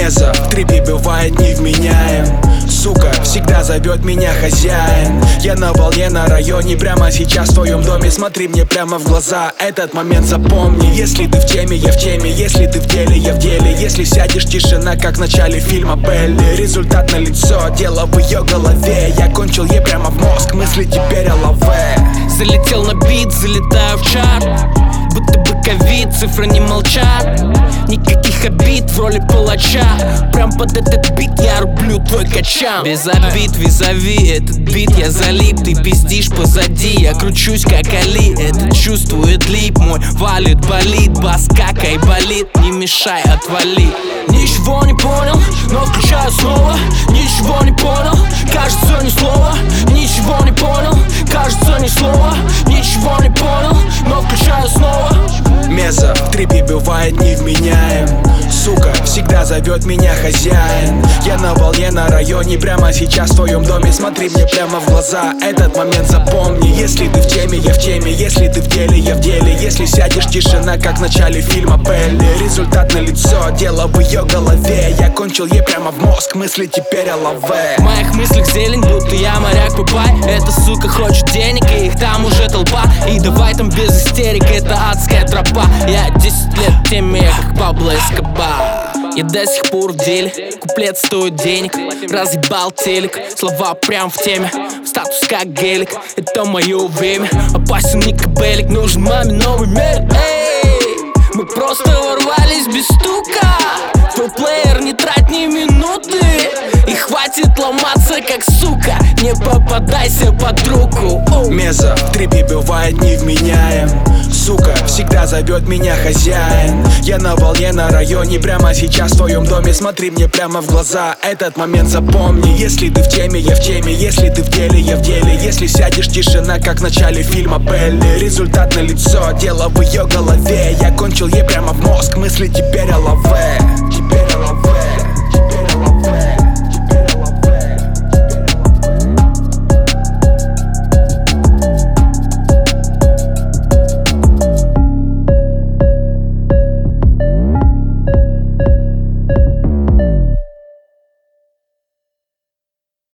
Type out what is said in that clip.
Меза в трипе бывает невменяем. Сука, всегда зовет меня хозяин. Я на волне на районе, прямо сейчас в твоем доме. Смотри мне прямо в глаза, этот момент запомни. Если ты в теме, я в теме. Если ты в деле, я в деле. Если сядешь, тишина, как в начале фильма Белли. Результат на лицо, дело в ее голове. Я кончил ей прямо в мозг, мысли теперь о лаве. Залетел на бит, залетаю в чарт. Будто бы ковид, цифры не молчат. Никаких обид в роли палача. Прям под этот бит я рублю твой качан. Без обид, визави, этот бит я залип. Ты пиздишь позади, я кручусь как Али. Это чувствует лип, мой валит, болит. Бас как айболит, не мешай, отвали. Ничего не понял, но включаю снова. Ничего не понял, кажется ни слова. Ничего не понял, кажется ни слова. Ничего не понял, но включаю снова. Меза в трипе бывает невменяем. Сука, всегда зовет меня хозяин. Я на волне на районе, прямо сейчас в твоем доме. Смотри мне прямо в глаза, этот момент запомни. Если ты в теме, я в теме. Если ты в деле, я в деле. Если сядешь, тишина, как в начале фильма Белли. Результат на лицо, дело в ее голове. Я кончил ей прямо в мозг, мысли теперь о лаве. В моих мыслях зелень, будто я моряк Папай. Эта сука хочет денег, и их там уже толпа. И давай там без истерик, это адская тропа. Я 10 лет в теме, я как Пабло Эскобар. Я до сих пор в деле, куплет стоит денег. Разъебал телек, слова прям в теме. Статус как гелик, это мое время. Опасен не кабелик, нужен маме новый мир. Эй, мы просто ворвались без стука. Твой плеер, не трать ни минуты. И хватит ломаться как сука. Не попадайся под руку. Меза в трипе бывает невменяем. Сука, всегда зовет меня хозяин. Я на волне на районе, прямо сейчас в твоем доме. Смотри мне прямо в глаза, этот момент запомни. Если ты в теме, я в теме. Если ты в деле, я в деле. Если сядешь, тишина, как в начале фильма Белли. Результат на лицо, дело в ее голове. Я кончил ей прямо в мозг, мысли теперь о лаве.